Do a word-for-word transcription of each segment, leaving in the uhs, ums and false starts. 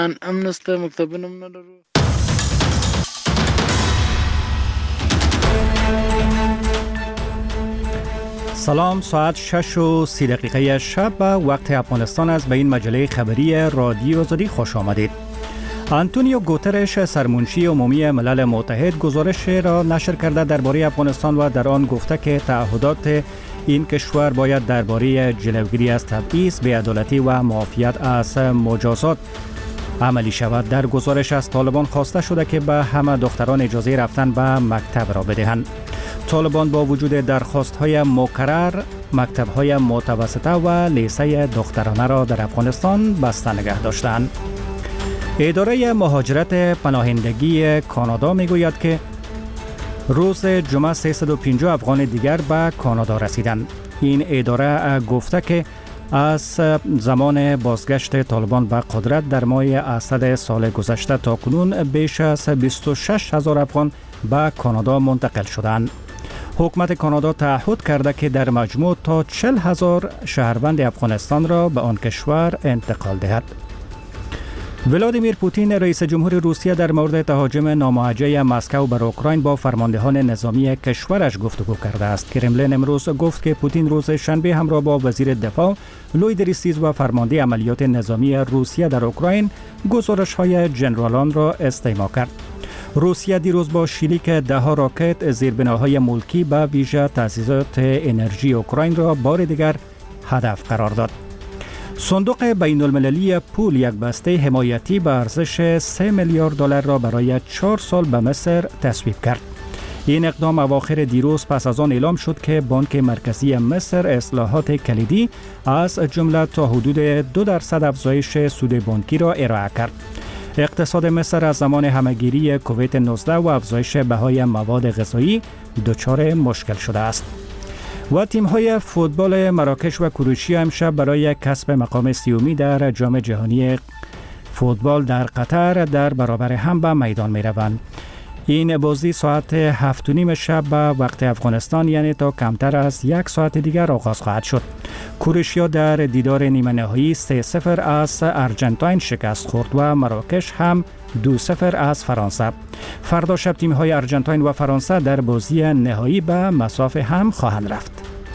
من امنست مکتبنم ندارو. سلام، ساعت شش و سی دقیقه شب و وقت افغانستان است. به این مجله خبری رادیو آزادی خوش آمدید. آنتونیو گوترش، سرمنشی عمومی ملل متحد، گزارش را نشر کرده درباره افغانستان و در آن گفته که تعهدات این کشور باید درباره جلوگیری از تبعیض، بی‌عدالتی و معافیت از مجازات عملی شود. در گزارش از طالبان خواسته شده که به همه دختران اجازه رفتن به مکتب را بدهند. طالبان با وجود درخواست‌های مکرر، مکتب‌های متوسطه و لیسه دخترانه را در افغانستان بسته نگه داشتند. اداره مهاجرت پناهندگی کانادا میگوید که روز جمعه سیصد و پنجاه افغان دیگر به کانادا رسیدند. این اداره گفته که از زمان بازگشت طالبان به قدرت در ماه اسد سال گذشته تا کنون بیش از بیست و شش هزار افغان به کانادا منتقل شدند. حکومت کانادا تعهد کرده که در مجموع تا چهل هزار شهروند افغانستان را به آن کشور انتقال دهد. ولادیمیر پوتین رئیس جمهور روسیه در مورد تهاجم ناموجه مسکو بر اوکراین با فرماندهان نظامی کشورش گفتگو کرده است. کرملین امروز گفت که پوتین روز شنبه همراه با وزیر دفاع لوید ریستیز و فرمانده عملیات نظامی روسیه در اوکراین گزارش‌های جنرالان را استماع کرد. روسیه دیروز با شلیک ده ها راکت زیربناهای ملکی به ویژه تأسیسات انرژی اوکراین را بار دیگر هدف قرار داد. صندوق بین المللی پول یک بسته حمایتی به ارزش سه میلیارد دلار را برای چهار سال به مصر تصویب کرد. این اقدام اواخر دیروز پس از آن اعلام شد که بانک مرکزی مصر اصلاحات کلیدی از جمله تا حدود دو درصد افزایش سود بانکی را ارائه کرد. اقتصاد مصر از زمان همهگیری کووید نوزده و افزایش بهای مواد غذایی دچار مشکل شده است. و تیم‌های فوتبال مراکش و کروشیا امشب برای کسب مقام سیومی در جام جهانی فوتبال در قطر در برابر هم به میدان می‌روند. این بازی ساعت هفت و نیم شب به وقت افغانستان، یعنی تا کمتر از یک ساعت دیگر آغاز خواهد شد. کروشیا در دیدار نیمه نهایی سه صفر از ارژانتین شکست خورد و مراکش هم دو صفر از فرانسه. فردا شب تیم‌های ارژانتین و فرانسه در بازی نهایی به مصاف هم خواهند رفت.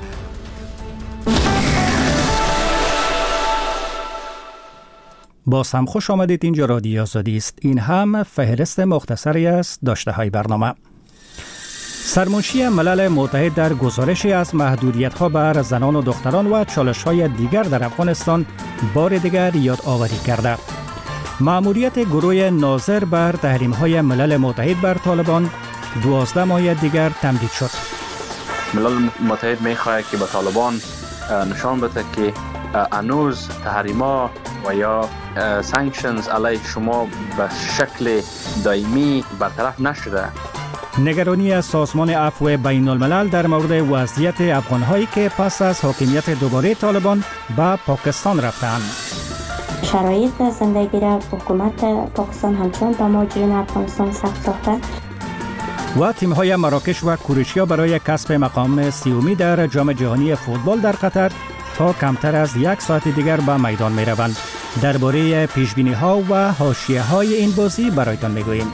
باز هم خوش آمدید. اینجا رادیو آزادی است. این هم فهرست مختصری از داشته‌های برنامه. سرمنشی ملل متحد در گزارشی از محدودیت‌ها بر زنان و دختران و چالش‌های دیگر در افغانستان بار دیگر یادآوری کرده. مأموریت گروه ناظر بر تحریم‌های ملل متحد بر طالبان دوازده ماه دیگر تمدید شد. ملل متحد می‌خواهد که به طالبان نشان بده که هنوز تحریم‌ها و یا سانکشنز علیه شما به شکل دائمی برطرف نشده. نگرانی از سازمان عفو بین الملل در مورد وضعیت افغان‌هایی که پس از حاکمیت دوباره طالبان به پاکستان رفتند. شرایط زندگی را حکومت پاکستان همچنان به مهاجرین افغانستان سخت ساخته. و تیم‌های مراکش و کروشیا برای کسب مقام سیومی در جام جهانی فوتبال در قطر تا کمتر از یک ساعت دیگر به میدان می‌روند. درباره پیش‌بینی‌ها و حاشیه‌های این بازی برایتان می‌گوییم.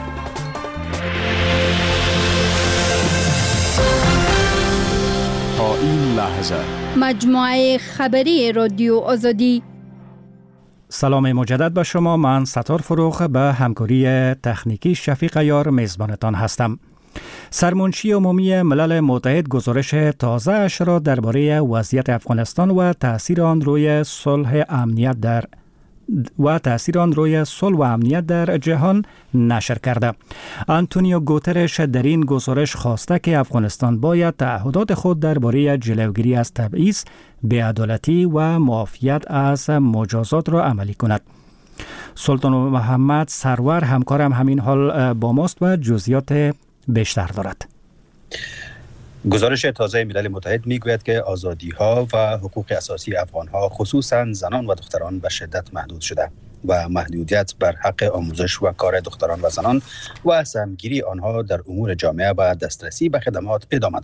تا این لحظه مجموعه خبری رادیو آزادی. سلام مجدد به شما. من ستار فروخ به همکاری تکنیکی شفیق یار میزبانتان هستم. سرمنشی عمومی ملل متحد گزارش تازه اش را درباره وضعیت افغانستان و تأثیر آن روی صلح امنیت در و تأثیر آن روی صلح و امنیت در جهان نشر کرده. آنتونیو گوترش در این گزارش خواسته که افغانستان باید تعهدات خود درباره جلوگیری از تبعیض، بی‌عدالتی و معافیت از مجازات را عملی کند. سلطان محمد سرور همکارم همین حال با ماست و جزئیات بیشتر دارد. گزارش تازه ملل متحد میگوید که آزادی‌ها و حقوق اساسی افغان‌ها خصوصاً زنان و دختران به شدت محدود شده و محدودیت بر حق آموزش و کار دختران و زنان و سهمگیری آنها در امور جامعه و دسترسی به خدمات ادامه دارد.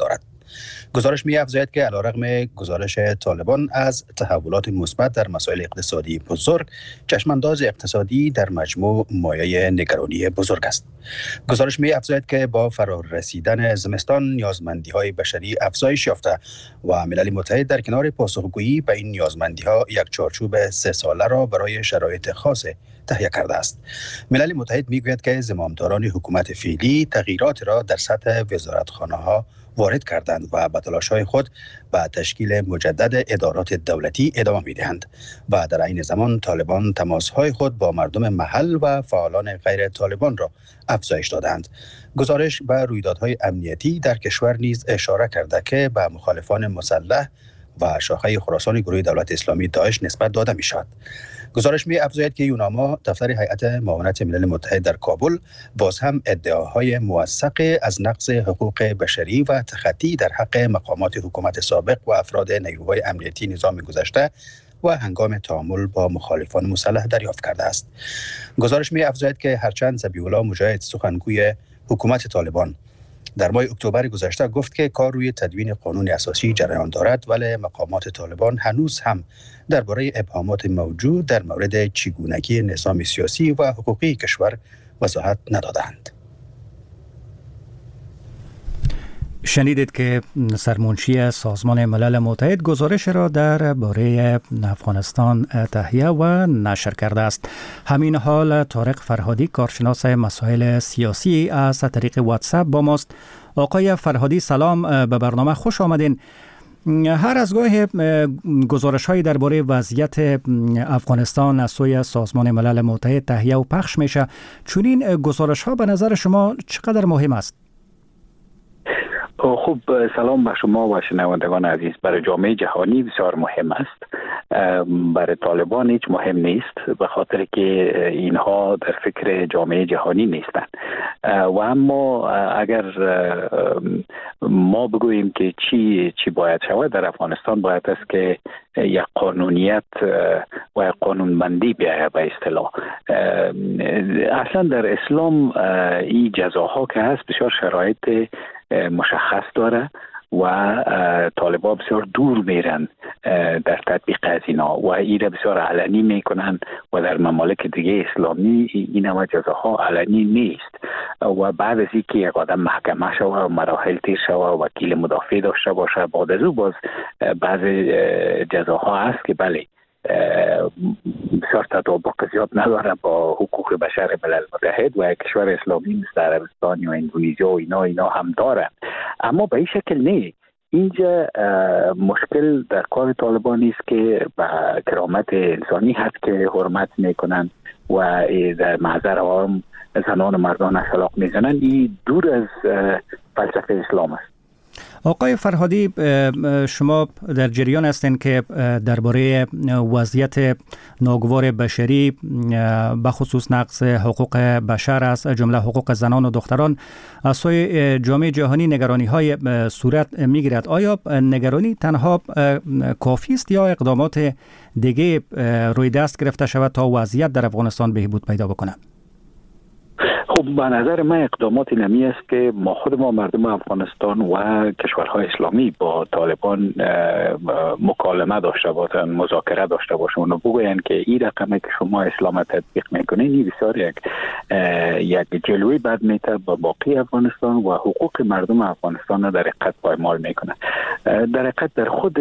گزارش می‌افزاید که علیرغم گزارش طالبان از تحولات مثبت در مسائل اقتصادی بزرگ، چشمانداز اقتصادی در مجموع مایه نگرانی بزرگ است. گزارش می‌افزاید که با فرار رسیدن زمستان نیازمندی‌های بشری افزایش یافته و ملل متحد در کنار پاسخگویی به این نیازمندی‌ها یک چارچوب سه ساله را برای شرایط خاص تهیه کرده است. ملل متحد میگوید که زمامداران حکومت فعلی تغییرات را در سطح وزارتخانه‌ها وارد کردند و به تلاش‌های خود به تشکیل مجدد ادارات دولتی ادامه می‌دهند و در عین زمان طالبان تماس‌های خود با مردم محل و فعالان غیر طالبان را افزایش دادند. گزارش به رویدادهای امنیتی در کشور نیز اشاره کرده که به مخالفان مسلح و شاخه خراسان گروه دولت اسلامی داعش نسبت داده می‌شود. گزارش می افزاید که یوناما دفتر هیئت معاونت ملل متحد در کابل باز هم ادعاهای موثق از نقض حقوق بشری و تخطی در حق مقامات حکومت سابق و افراد نیروهای امنیتی نظام گذشته و هنگام تعامل با مخالفان مسلح دریافت کرده است. گزارش می افزاید که هرچند ذبیح الله مجاهد سخنگوی حکومت طالبان در ماه اکتبر گذشته گفت که کار روی تدوین قانون اساسی جریان دارد، ولی مقامات طالبان هنوز هم درباره ابهامات موجود در مورد چگونگی نظام سیاسی و حقوقی کشور وضاحت ندادند. شنیدید که سرمنشی سازمان ملل متحد گزارش را در باره افغانستان تهیه و نشر کرده است. همین حال طارق فرهادی کارشناس مسائل سیاسی از طریق واتساپ با ماست. آقای فرهادی سلام، به برنامه خوش آمدین. هر از گاهی گزارش های درباره وضعیت افغانستان از سوی سازمان ملل متحد تهیه و پخش میشه. چنین گزارش ها به نظر شما چقدر مهم است؟ خوب، سلام به شما و شنوندگان عزیز. برای جامعه جهانی بسیار مهم است. برای طالبان هیچ مهم نیست، به خاطر که اینها در فکر جامعه جهانی نیستند. و اما اگر ما بگوییم که چی چی باید شود در افغانستان، باید است که یک قانونیت و یک قانونمندی بیاید. به اصطلاح اصلا در اسلام این جزاها که هست بسیار شرایط مشخص داره و طالبان بسیار دور میرن در تطبیق از اینا و ایره بسیار علنی میکنن و در ممالک دیگه اسلامی این همه جزاها علنی نیست و بعد از اینکه یک آدم محکمه شوه و مراحل تیر شوه و وکیل مدافع داشته باشه، بعد از او باز بعض جزاها هست که بله بسیار تطابق زیاد نداره با حقوق بشر ملل متحد و کشور اسلامی مثل عربستان یا اندونزیا و اینا اینا هم دارن، اما به این شکل نه. اینجا مشکل در کار طالبان نیست که به کرامت انسانی هست که حرمت میکنن و در محضر عام زنان و مردان شلاق میزنن. این دور از فلسفه اسلام است. آقای فرهادی، شما در جریان هستین که درباره وضعیت ناگوار بشری به خصوص نقض حقوق بشر از جمله حقوق زنان و دختران از سوی جامعه جهانی نگرانی های صورت میگیرد. آیا نگرانی تنها کافی است یا اقدامات دیگه روی دست گرفته شود تا وضعیت در افغانستان بهبود پیدا بکنه؟ خب به نظر من اقدامات نمی است که ما خود ما مردم افغانستان و کشورهای اسلامی با طالبان مکالمه داشته باشند، مذاکره داشته باشند و بگویند که این رقمی که شما اسلام تطبیق میکنین این بسیار یک یک جلوی بد میته با باقی افغانستان و حقوق مردم افغانستان در حقیقت پایمال میکنه. در حقیقت در خود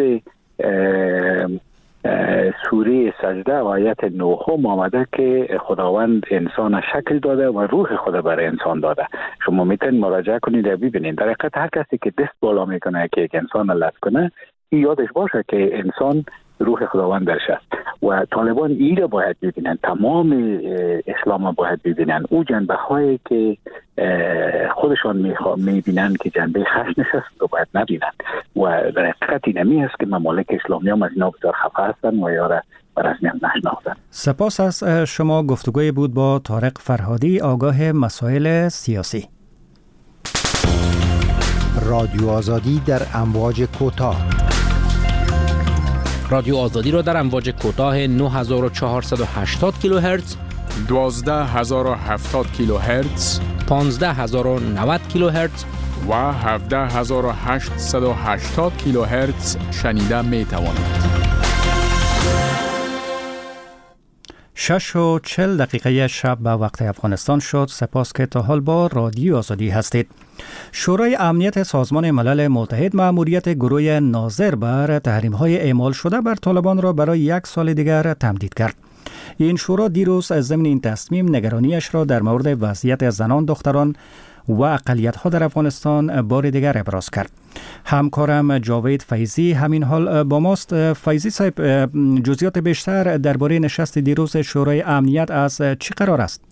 سوره سجده و آیت نهم آمده که خداوند انسان شکل داده و روح خدا برای انسان داده. شما میتونید مراجعه کنید و ببینید در حقیقت هر کسی که دست بالا میکنه که یک انسان لط کنه، یادش باشه که انسان روح خداوند درش است و طالبان این را باید ببینن، تمام اسلام باید ببینن. او جنبه هایی که خودشان میبینن که جنبه خشنش است رو باید نبینن و در حقیقت اینمی است که ممالک اسلامی هم از اینا بسیار خفه هستن و یا را برسمی هم نشناختن. سپاس از شما. گفتگوی بود با طارق فرهادی، آگاه مسائل سیاسی. رادیو آزادی در امواج کوتاه. رادیو آزادی را در امواج کوتاه نه هزار و چهارصد و هشتاد کیلوهرتز، دوازده هزار و هفتاد کیلوهرتز، پانزده هزار و نود کیلوهرتز و هفده هزار و هشتصد و هشتاد کیلوهرتز شنیده می توانید. شش و چل دقیقه شب به وقت افغانستان شد. سپاس که تا حال با رادیو آزادی هستید. شورای امنیت سازمان ملل متحد مأموریت گروه ناظر بر تحریم‌های اعمال شده بر طالبان را برای یک سال دیگر تمدید کرد. این شورا دیروز ضمن این تصمیم نگرانیش را در مورد وضعیت زنان، دختران و اقلیت‌ها در افغانستان بار دیگر ابراز کرد. همکارم جاوید فیضی همین حال با ماست. فیضی صاحب، جزئیات بیشتر درباره نشست دیروز شورای امنیت از چی قرار است؟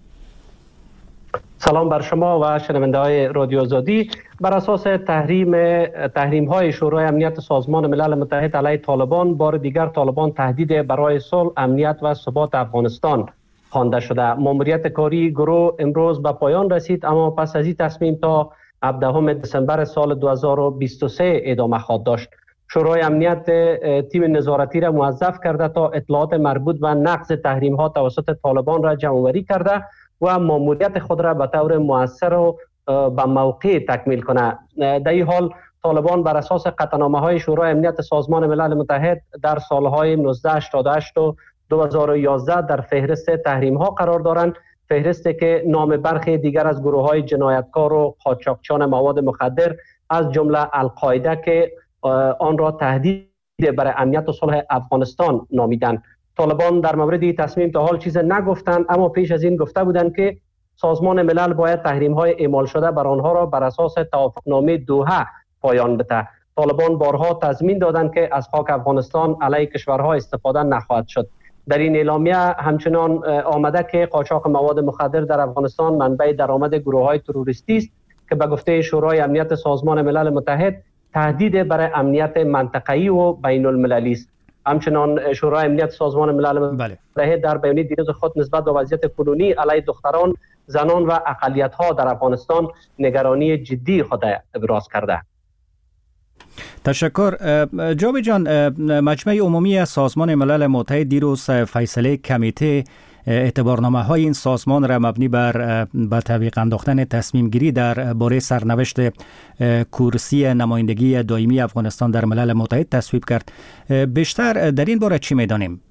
سلام بر شما و شنونده های رادیو آزادی. بر اساس تحریم تحریم های شورای امنیت سازمان ملل متحد علیه طالبان، بار دیگر طالبان تهدید برای صلح، امنیت و ثبات افغانستان خوانده شده. ماموریت کاری گروه امروز به پایان رسید، اما پس از این تصمیم تا هفدهم دسامبر سال دو هزار و بیست و سه ادامه خواهد داشت. شورای امنیت تیم نظارتی را موظف کرده تا اطلاعات مربوط به نقض تحریم ها توسط طالبان را جمع آوری کرده و ماموریت خود را به طور مؤثر و به موقع تکمیل کنه. در این حال طالبان بر اساس قطعنامه های شورای امنیت سازمان ملل متحد در سالهای نوزده هشتاد و هشت و دو هزار و یازده در فهرست تحریم ها قرار دارند. فهرستی که نام برخی دیگر از گروه های جنایتکار و قاچاقچیان مواد مخدر از جمله القاعده که آن را تهدید برای امنیت و صلح افغانستان نامیدند. طالبان در مورد این تصمیم تا حال چیز نگفتند، اما پیش از این گفته بودند که سازمان ملل باید تحریم های اعمال شده بر آنها را بر اساس توافقنامه دوحه پایان بده. طالبان بارها تضمین دادند که از خاک افغانستان علیه کشورها استفاده نخواهد شد. در این اعلامیه همچنان آمده که قاچاق مواد مخدر در افغانستان منبع درآمد گروه‌های تروریستی است که به گفته شورای امنیت سازمان ملل متحد تهدید برای امنیت منطقه‌ای و بین المللی است. همچنان شورای امنیت سازمان ملل متحد بله. در بیانیه دیروز خود نسبت به وضعیت کنونی علیه دختران، زنان و اقلیت‌ها در افغانستان نگرانی جدی خود ابراز کرده. تشکر. جاوید جان، مجمع عمومی سازمان ملل متحد دیروز فیصله کمیته اعتبارنامه های این سازمان را مبنی بر به تعویق انداختن تصمیم گیری در باره سرنوشت کرسی نمایندگی دائمی افغانستان در ملل متحد تصویب کرد. بیشتر در این باره چی می‌دانیم؟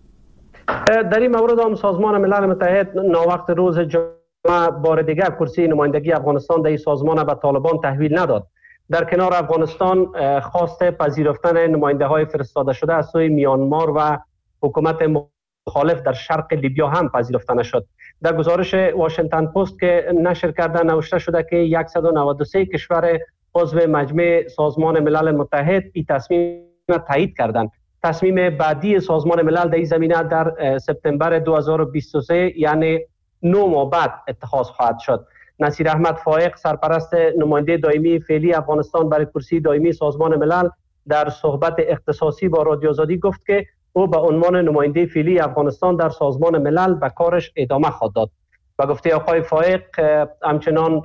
در این مورد هم سازمان ملل متحد ناوقت روز جمعه بار دیگر کرسی نمایندگی افغانستان در این سازمان به طالبان تحویل نداد. در کنار افغانستان خواست پذیرفتن نماینده های فرستاده شده از سوی میانمار و حکومت مخالف در شرق لیبیا هم پذیرفته نشد. در گزارش واشنگتن پست که نشر کرده نوشته شده که صد و نود و سه کشور عضو مجمع سازمان ملل متحد این تصمیم را تایید کردند. تصمیم بعدی سازمان ملل در این زمینه در سپتامبر دو هزار و بیست و سه یعنی نه ماه بعد اتخاذ خواهد شد. نصیر احمد فائق، سرپرست نماینده دائمی فعلی افغانستان برای کرسی دائمی سازمان ملل، در صحبت اختصاصی با رادیو آزادی گفت که او به عنوان نماینده فعلی افغانستان در سازمان ملل به کارش ادامه خواهد داد. و گفته آقای فائق همچنان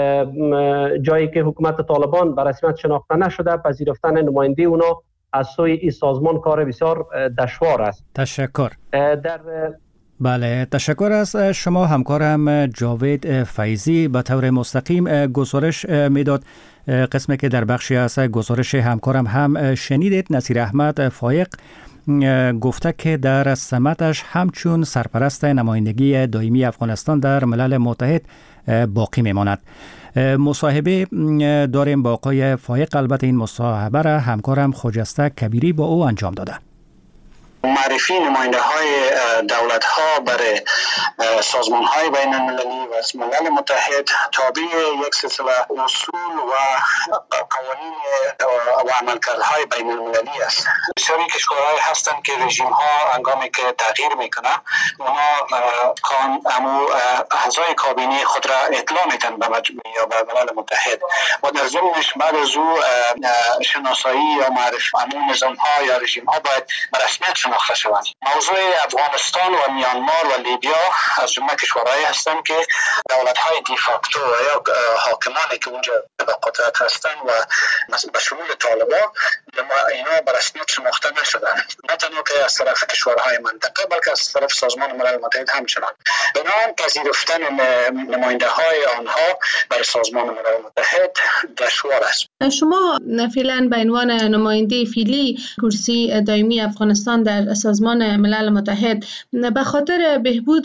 جایی که حکومت طالبان به رسمیت شناخته نشده، پذیرفتن نماینده اونا از سوی این سازمان کار بسیار دشوار است. تشکر. در بله، تشکر از شما. همکارم جاوید فیضی به طور مستقیم گزارش میداد. قسمی که در بخشی از گزارش همکارم هم شنیدید. نصیر احمد فائق گفته که در سمتش همچون سرپرست نمایندگی دائمی افغانستان در ملل متحد باقی میماند. مصاحبه داریم با آقای فائق. البته این مصاحبه را همکارم خجسته کبیری با او انجام داده. معرفی نماینده های دولت ها برای سازمان های بین المللی و ملل متحد تابع یک سلسله اصول و قوانین و عملکردهای بین المللی است. بسیاری کشورهای هستند که رژیم ها هنگامی که تغییر میکنه اونا کان امو اعضای کابینه خود را اطلاع میدن به مجمع یا به ملل متحد و در ضمنش بعد از او شناسایی یا معرفی امو نظام ها یا رژیم ها باید به رسمیت شناخته شوند. موضوع افغانستان و میانمار و لیبیا از جمله کشورهایی هستند که دولت‌های دیفاکتو یا حاکمانی که اونجا به قدرت هستند و به شمول طالبان اینا به رسمیت شناخته نشدن، نه تنها که از طرف کشورهای منطقه بلکه از طرف سازمان ملل متحد همچنان. بنابراین پذیرفتن نماینده های آنها برای سازمان ملل متحد دشوار است. شما فعلا به عنوان نماینده فعلی کرسی دائمی افغانستان در سازمان ملل متحد به خاطر بهبود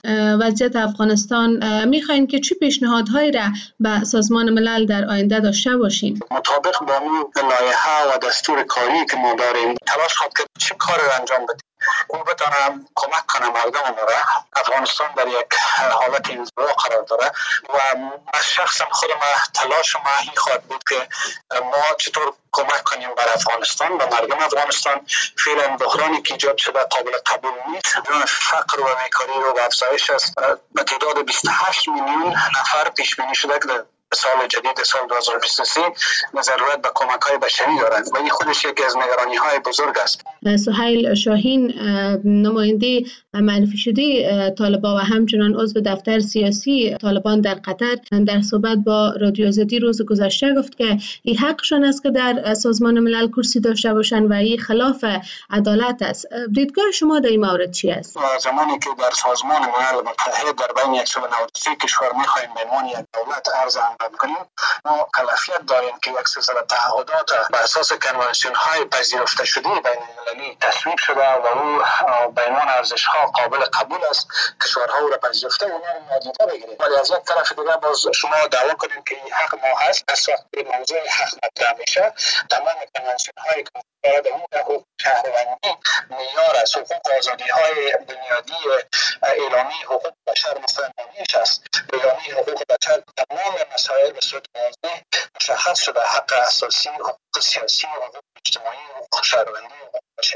وضعیت افغانستان میخواین که چه پیشنهادهایی را به سازمان ملل در آینده داشته باشین؟ مطابق با اون لایحه و دستور کاری که ما داریم تلاش خواهد کرد چه کار را انجام بدیم او بتانم کمک کنه مردم ما را. افغانستان در یک حالت انزوا قرار داره و من شخصا خودم تلاش ما این خواهد بود که ما چطور کمک کنیم بر افغانستان و مردم افغانستان. فعلا بحرانی که ایجاد شده قابل قبول نیست. فقر و بیکاری رو به افزایش است. به تعداد بیست و هشت میلیون نفر پیش بینی شده که سال جدید سال دو هزار و بیست و سه ضرورت به کمک‌های بشری دارند و این خودش یکی از نگرانی‌های بزرگ است. سهیل شاهین، نماینده معرفی شده طالبان و همچنان عضو دفتر سیاسی طالبان در قطر، در صحبت با رادیو آزادی روز گذشته گفت که این حقشان است که در سازمان ملل کرسی داشته باشند و این خلاف عدالت است. دیدگاه شما در این مورد چی است؟ زمانی که در سازمان ملل متحد در بین صد و نود و سه کشور می‌خوایم به عنوان یک دولت ارز کنیم، ما کلافیت داریم که یک سلسله تعهدات بر اساس کنوانسیون های پذیرفته شده بین المللی تصویب شده و او به عنوان ارزش ها قابل قبول است، کشورها او را پذیرفته و اونها را نادیده بگیریم. ولی از یک طرف دیگر باز شما دعوا کنیم که این حق ما هست. از وقتی موضوع حق مطرح میشه تمام کنوانسیون های که دارد اون حقوق شهروندی معیار است. حقوق آزادی های بنیادی اعلامی حقوق بشر مثل نامیش است. اعلامی حقوق بشر تمام مسائل به صورت واضح مشخص شده: حق اساسی، حقوق سیاسی، حقوق اجتماعی، حقوق شهروندی، حقوق بشری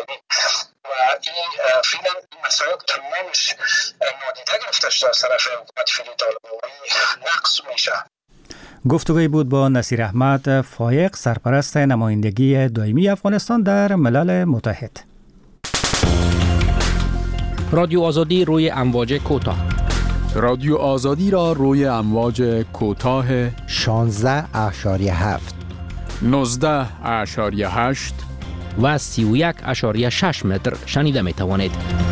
و این فعلا این مسائل تمامش نادیده گرفته شده از طرف حکومت فعلی طالبان و نقص میشه. گفتگوی بود با نصیر احمد فایق، سرپرست نمایندگی دائمی افغانستان در ملل متحد. رادیو آزادی روی امواج کوتاه. رادیو آزادی را روی امواج کوتاه شانزده اشاری هفت، نوزده اشاری هشت و سی و یک اشاری شش متر شنیده می توانید.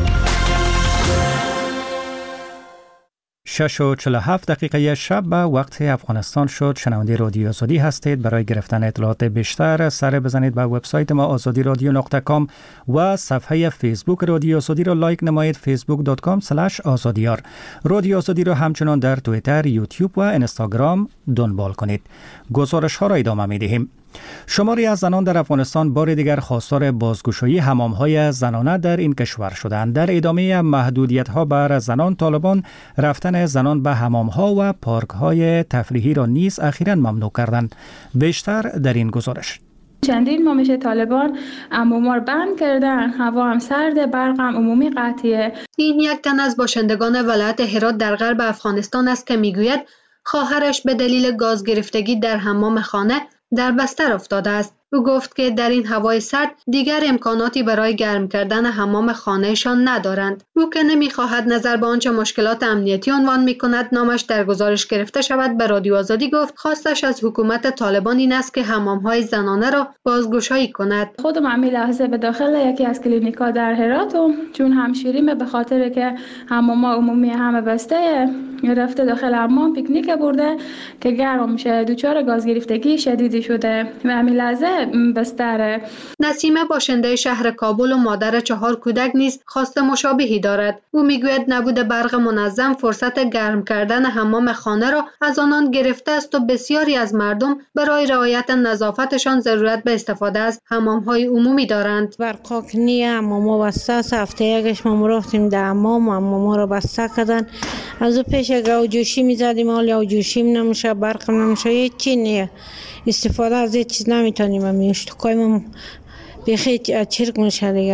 شش و چهل و هفت دقیقه شب به وقت افغانستان شد. شنونده رادیو آزادی هستید. برای گرفتن اطلاعات بیشتر سر بزنید به وبسایت ما آزادی رادیو نقطه کام و صفحه فیسبوک رادیو آزادی را لایک نمایید، فیسبوک دات کام اسلش آزادیار. رادیو آزادی را همچنان در توییتر، یوتیوب و اینستاگرام دنبال کنید. گزارش ها را ادامه می دهیم. شماری از زنان در افغانستان بار دیگر خواستار بازگشایی حمام‌های زنانه در این کشور شدند. در ادامه محدودیت‌ها بر زنان، طالبان رفتن زنان به حمام‌ها و پارک‌های تفریحی را نیز اخیراً ممنوع کردند. بیشتر در این گزارش. چندین ماه میشه طالبان حمام‌ها رو بند کردن، هوا هم سرده، برق هم عمومی قطعیه. این یک تن از باشندگان ولایت هرات در غرب افغانستان است که میگوید خواهرش به دلیل گاز گرفتگی در حمام خانه در بستر افتاده است. او گفت که در این هوای سرد دیگر امکاناتی برای گرم کردن حمام خانهشان ندارند. او که نمیخواهد نظر به آنچه مشکلات امنیتی عنوان میکند نامش در گزارش گرفته شود، به رادیو آزادی گفت خواستش از حکومت طالبان این است که حمام‌های زنانه را بازگشایی کند. خودم همین لحظه به داخل یکی از کلینیک‌ها در هراتم، چون همشیریم به خاطر که حمام‌ها عمومی همه بسته، رفته داخل حمام پیکنیک برده که گرم میشه، دچار گاز گرفتگی شدیدی شده و همین لحظه بستره. نسیمه باشنده شهر کابل و مادر چهار کودک نیز خواست مشابهی دارد. او میگوید نبود برق منظم فرصت گرم کردن حمام خانه را از آنان گرفته است و بسیاری از مردم برای رعایت نظافتشان ضرورت به استفاده از حمام‌های عمومی دارند. برقا که نیه، حمام بسته است. هفته یکش ما رفتیم در حمام، حمام را بسته کردن. از او پیش گاو جوشی می‌زدیم، حال یا جوشیم نمیشه، برق نمیشه، هیچی نیه. استفاده از این چیز نمیتونیم. میشتکای ما بخی چرک میشه دیگه.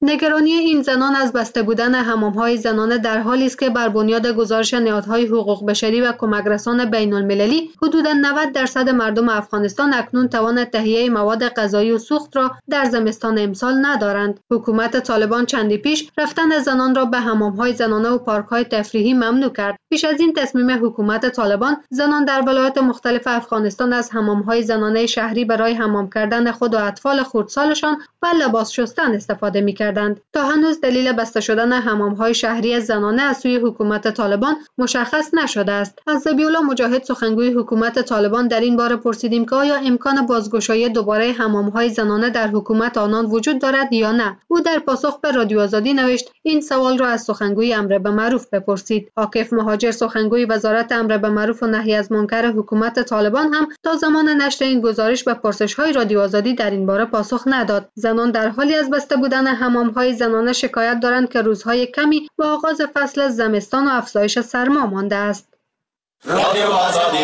نگرانی این زنان از بسته بودن حمام‌های زنانه در حالی است که بر بنیاد گزارش نهادهای حقوق بشری و کمک‌رسان بین‌المللی حدود نود درصد مردم افغانستان اکنون توان تهیه مواد غذایی و سوخت را در زمستان امسال ندارند. حکومت طالبان چندی پیش رفتن زنان را به حمام‌های زنانه و پارک‌های تفریحی ممنوع کرد. پیش از این تصمیم حکومت طالبان، زنان در ولایات مختلف افغانستان از حمام‌های زنانه شهری برای حمام کردن خود و اطفال خردسالشان و لباس شستن استفاده می‌کردند. تا هنوز دلیل بسته شدن حمام‌های شهری زنانه از سوی حکومت طالبان مشخص نشده است. از ذبیح‌الله مجاهد سخنگوی حکومت طالبان در این باره پرسیدیم که آیا امکان بازگشایی دوباره حمام‌های زنانه در حکومت آنان وجود دارد یا نه. او در پاسخ به رادیو آزادی نوشت این سوال را از سخنگوی امر به معروف بپرسید. عاکف مهاجر سخنگوی وزارت امر به معروف و نهی از منکر حکومت طالبان هم تا زمان نشر این گزارش به پرسش‌های رادیو آزادی در این باره پاسخ نداد. زنان در حالی از بسته بودن حمام‌های زنانه شکایت دارند که روزهای کمی با آغاز فصل زمستان و افزایش سرما مانده است. رادیو آزادی.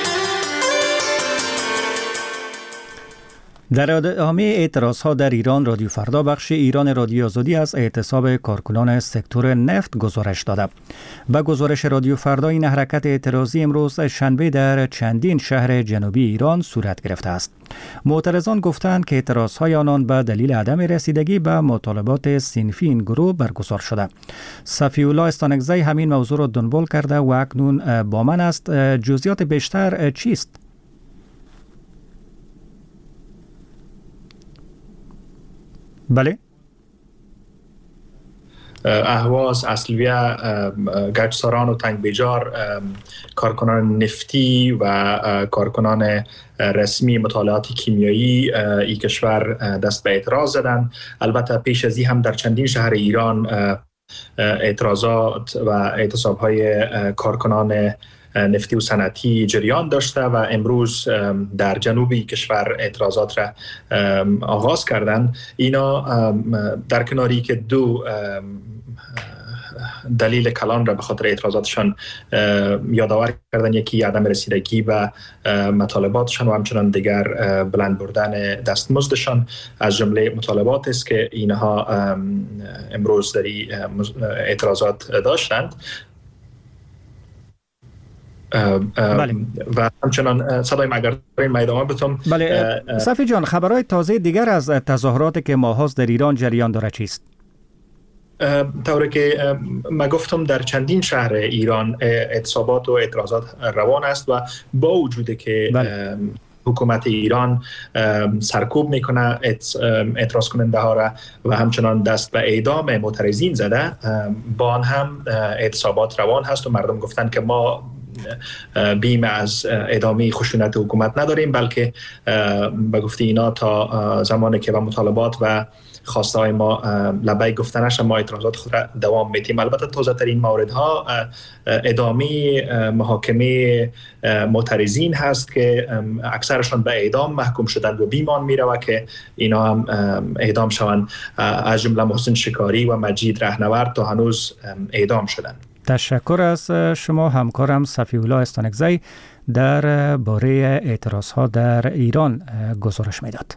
در ادامه اعتراضها در ایران، رادیو فردا بخش ایران رادیو آزادی از اعتصاب کارکنان سکتور نفت گزارش داده. با گزارش رادیو فردا، این حرکت اعتراضی امروز شنبه در چندین شهر جنوبی ایران صورت گرفته است. معترضان گفتند که اعتراضهای آنان به دلیل عدم رسیدگی به مطالبات صنفی این گروه برگزار شده. صفی الله استانکزی همین موضوع را دنبال کرده و اکنون با من است. جزئیات بیشتر چیست؟ بله. اهواز، اصلیه، گچساران و تنگ بیجار، کارکنان نفتی و کارکنان رسمی مطالعات کیمیایی ای کشور دست به اعتراض زدند. البته پیش از این هم در چندین شهر ایران اعتراضات و اعتصاب‌های کارکنان نفتی و صنعتی جریان داشته و امروز در جنوبی کشور اعتراضات را آغاز کردند. اینا در کناری که دو دلیل کلان را به خاطر اعتراضاتشان یادآور کردن، یکی عدم رسیدگی به مطالباتشان و همچنان دیگر بلند بردن دستمزدشان از جمله مطالبات است که اینها امروز در اعتراضات داشتند. بله. و همچنان صدای اگر داریم میدان بتون. بله. صفی جان، خبرهای تازه دیگر از تظاهراتی که ماهاست در ایران جریان داره چیست؟ طوری که ما گفتم در چندین شهر ایران اعتصابات و اعتراضات روان است و با وجود که بله. حکومت ایران سرکوب میکنه اعتراض کننده ها را و همچنان دست به اعدام معترضین زده، با آن هم اعتصابات روان هست و مردم گفتن که ما بیم از ادامه خشونت حکومت نداریم، بلکه به گفته اینا تا زمانی که به مطالبات و خواسته های ما لبیک گفته نشه ما اعتراضات خود را دوام میتیم. البته تازه ترین موردها ادامه محاکمه معترضین هست که اکثرشان به اعدام محکوم شدند و بیمان میره که اینا هم اعدام شوند، از جمله محسن شکاری و مجید رهنورد تا هنوز اعدام شدند. تشکر از شما همکارم صفی الله استانکزی در باره اعتراضها در ایران گزارش میداد.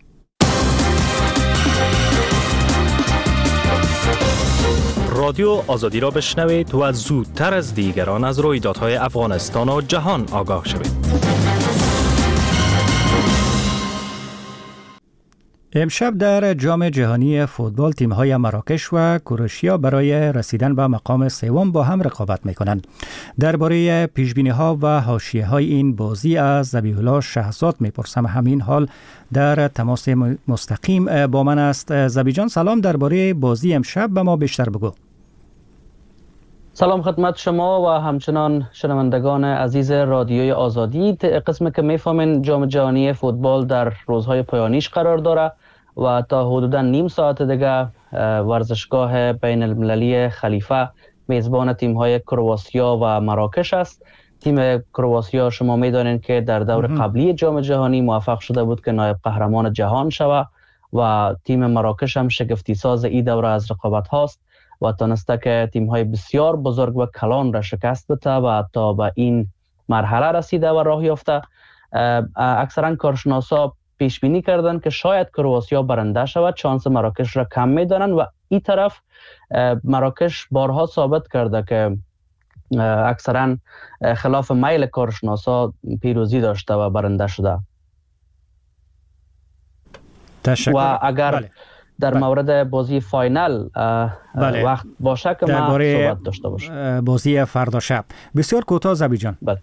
رادیو آزادی را بشنوید و زودتر از دیگران از رویدادهای افغانستان و جهان آگاه شوید. امشب در جام جهانی فوتبال تیم‌های مراکش و کروشیا برای رسیدن به مقام سوم با هم رقابت می‌کنند. درباره پیش‌بینی‌ها و حاشیه‌های این بازی از ذبیح‌الله شهزاد می‌پرسم. همین حال در تماس مستقیم با من است. ذبی جان سلام، درباره بازی امشب به ما بیشتر بگو. سلام خدمت شما و همچنان شنوندگان عزیز رادیوی آزادی. قسمی که میفهمین جام جهانی فوتبال در روزهای پایانیش قرار داره و تا حدودا نیم ساعت دیگه ورزشگاه بین المللی خلیفه میزبان تیم‌های کرواسیا و مراکش است. تیم کرواسیا شما میدانید که در دور قبلی جام جهانی موفق شده بود که نایب قهرمان جهان شود و تیم مراکش هم شگفتی ساز این دوره از رقابت هاست و تانسته که تیم‌های بسیار بزرگ و کلان را شکست بده و تا به این مرحله رسیده و راه یافته. اکثرا کارشناسا پیش بینی کردند که شاید کرواسیا برنده شود، شانس مراکش را کم می‌دانند و این طرف مراکش بارها ثابت کرده که اکثرا خلاف میل کارشناسا پیروزی داشته و برنده شده. تشکر. و اگر بله. در بله. مورد بازی فاینال بله. وقت باشه که ما صحبت داشته باشیم. بازی فردا شب بسیار کوتاه زبی جان. بله.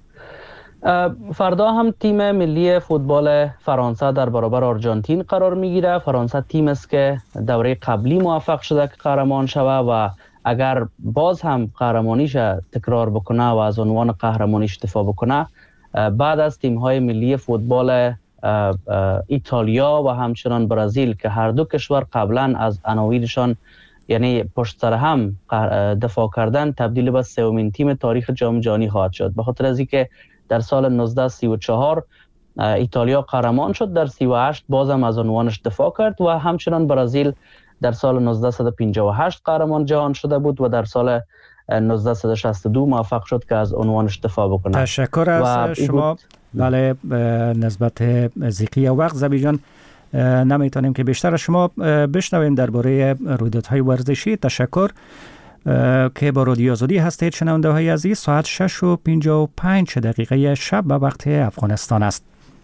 فردا هم تیم ملی فوتبال فرانسه در برابر آرژانتین قرار میگیره. فرانسه تیم است که دوره قبلی موفق شده که قهرمان شوه و اگر باز هم قهرمانیش تکرار بکنه و از عنوان قهرمانیش دفاع بکنه، بعد از تیم‌های ملی فوتبال ایتالیا و همچنان برزیل که هر دو کشور قبلا از عناوینشان یعنی پشت سر هم دفاع کردن، تبدیل به سومین تیم تاریخ جام جهانی خواهد شد. به خاطر از اینکه در سال نوزده سی و چهار ایتالیا قهرمان شد، در سی و هشت بازم از عنوانش دفاع کرد و همچنان برزیل در سال نوزده پنجاه و هشت قهرمان جهان شده بود و در سال نوزده شصت و دو موفق شد که از عنوانش دفاع بکنه. تشکر از شما. بله نسبت زیقی وقت زبی جان نمیتونیم که بیشتر از شما بشنویم درباره رویدادهای ورزشی. تشکر که با رادیو آزادی هستید. شنونده های عزیز، ساعت شش و پنجاه و پنج دقیقه شب به وقت افغانستان است.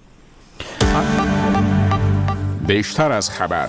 بیشتر از خبر.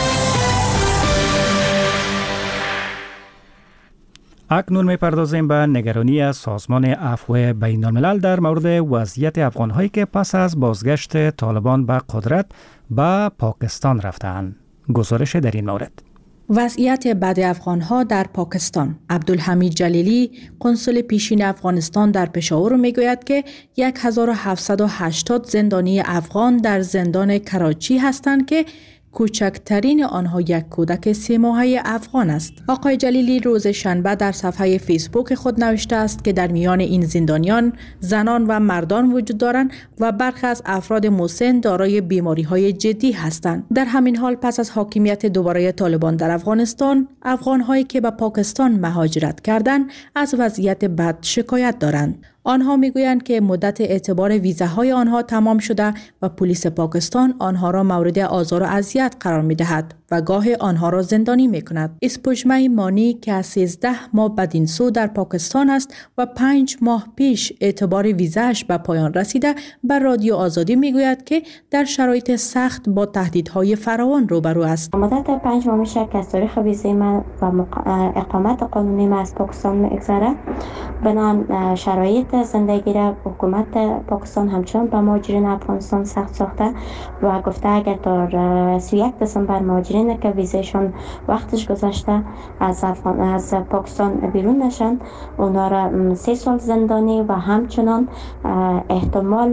اکنون میپردازیم به نگرانی از سازمان عفو بین الملل در مورد وضعیت افغان‌هایی که پس از بازگشت طالبان به قدرت به پاکستان رفتند. گزارش در این مورد. وضعیت بد افغان‌ها در پاکستان. عبدالحمید جلیلی، کنسول پیشین افغانستان در پشاور میگوید که هزار و هفتصد و هشتاد زندانی افغان در زندان کراچی هستند که کوچکترین آنها یک کودک سه ماهه افغان است. آقای جلیلی روز شنبه در صفحه فیسبوک خود نوشته است که در میان این زندانیان زنان و مردان وجود دارند و برخی از افراد مسن دارای بیماری‌های جدی هستند. در همین حال پس از حاکمیت دوباره طالبان در افغانستان، افغان‌هایی که به پاکستان مهاجرت کردند از وضعیت بد شکایت دارند. آنها میگویند که مدت اعتبار ویزاهای آنها تمام شده و پلیس پاکستان آنها را مورد آزار و اذیت قرار می‌دهد و گاه آنها را زندانی می‌کند. اسپوجمه مانی که از سیزده ماه بدین سو در پاکستان است و پنج ماه پیش اعتبار ویزاش به پایان رسیده، بر رادیو آزادی میگوید که در شرایط سخت با تهدیدهای فراوان روبرو است. مدت پنج ماه میشه که از تاریخ ویزای من و اقامت قانونی من از پاکستان میگذره. بنابراین شرایط زندگی را حکومت پاکستان همچنان به مهاجرین افغانستان سخت ساخته و گفته اگر تا سی و یک دسامبر مهاجرین که ویزایشون وقتش گذشته از از پاکستان بیرون نشن، اونا را سه سال زندانی و همچنان احتمال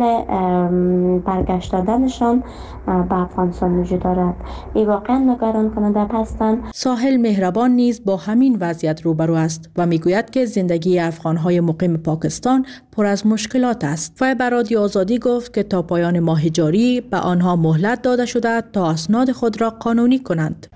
برگشت دادنشان به افغانستان وجود دارد. این واقعا نگران کننده هستند. ساحل مهربان نیز با همین وضعیت روبرو است و میگوید که زندگی افغان‌های مقیم پاکستان پر از مشکلات است. و به رادیو آزادی گفت که تا پایان ماه جاری به آنها مهلت داده شده تا اسناد خود را قانونی کنند.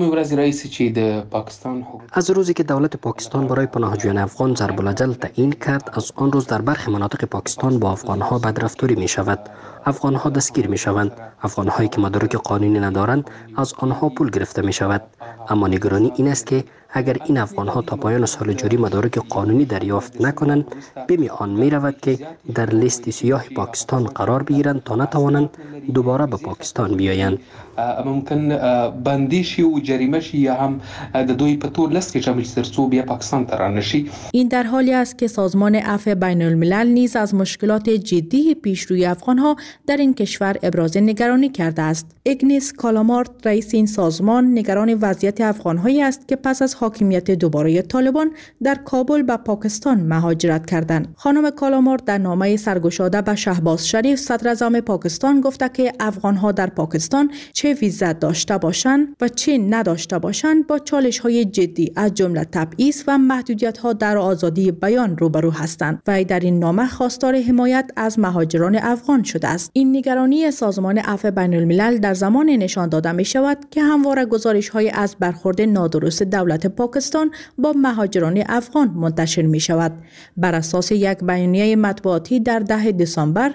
از روزی که دولت پاکستان برای پناهجویان افغان ضرب العجل تعیین کرد، از آن روز در برخی مناطق پاکستان با افغانها بدرفتاری می شود. افغانها دستگیر می شوند. افغانهایی که مدارک قانونی ندارند از آنها پول گرفته می شود. اما نگرانی این است که اگر این افغانها تا پایان سال جاری مدارک قانونی دریافت نکنند، بمی آن می رود که در لیست سیاه پاکستان قرار بگیرند تا نتوانند دوباره به پاکستان بیایند. ممکن بندی شي او جریمه شي یا هم د دوی په ټول لس کې شامل سرڅو بیا پاکستان ته رانشي. این در حالی است که سازمان عفو بین الملل نیز از مشکلات جدی پیشروی افغانها در این کشور ابراز نگرانی کرده است. اگنس کالامارت رئیس این سازمان نگران وضعیت افغانهایی است که پس از حاکمیت دوباره طالبان در کابل به پاکستان مهاجرت کردند. خانم کالامارت در نامه سرگشاده به شهباز شریف صدر اعظم پاکستان گفته که افغانها در پاکستان چه ویزا داشته باشند و چه نداشته باشند با چالش‌های جدی از جمله تبعیض و محدودیت‌ها در آزادی بیان روبرو هستند و در این نامه خواستار حمایت از مهاجران افغان شده است. این نگرانی سازمان عفو بین الملل در زمان نشان داده می شود که همواره گزارش‌های از برخورد نادرست دولت پاکستان با مهاجران افغان منتشر می شود. بر اساس یک بیانیه مطبوعاتی در ده دسامبر،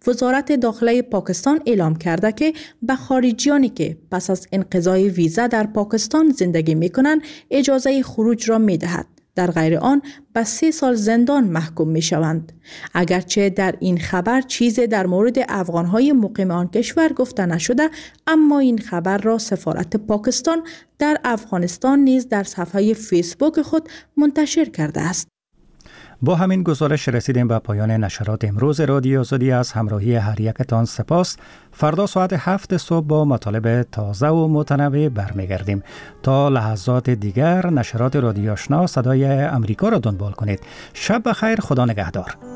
وزارت داخله پاکستان اعلام کرده که به خارجیانی که پس از انقضای ویزا در پاکستان زندگی می‌کنند اجازه خروج را می‌دهد. در غیر آن به سه سال زندان محکوم می شوند. اگرچه در این خبر چیزی در مورد افغانهای مقیم آن کشور گفته نشده، اما این خبر را سفارت پاکستان در افغانستان نیز در صفحه فیسبوک خود منتشر کرده است. با همین گزارش رسیدیم به پایان نشرات امروز رادیو آزادی. از همراهی هر یکتان سپاس. فردا ساعت هفت صبح با مطالب تازه و متنوع برمیگردیم. تا لحظات دیگر نشرات رادیو آشنا صدای امریکا را دنبال کنید. شب بخیر، خدا نگهدار.